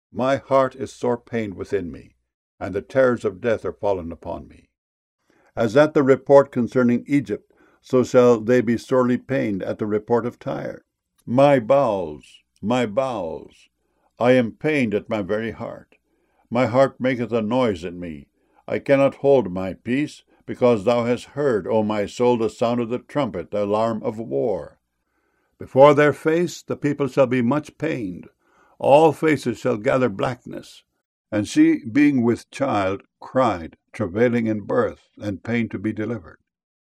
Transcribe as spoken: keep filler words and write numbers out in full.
My heart is sore pained within me, and the terrors of death are fallen upon me. As at the report concerning Egypt, so shall they be sorely pained at the report of Tyre. My bowels, my bowels, I am pained at my very heart. My heart maketh a noise in me. I cannot hold my peace, because thou hast heard, O my soul, the sound of the trumpet, the alarm of war. Before their face the people shall be much pained. All faces shall gather blackness. And she, being with child, cried, travailing in birth, and pain to be delivered.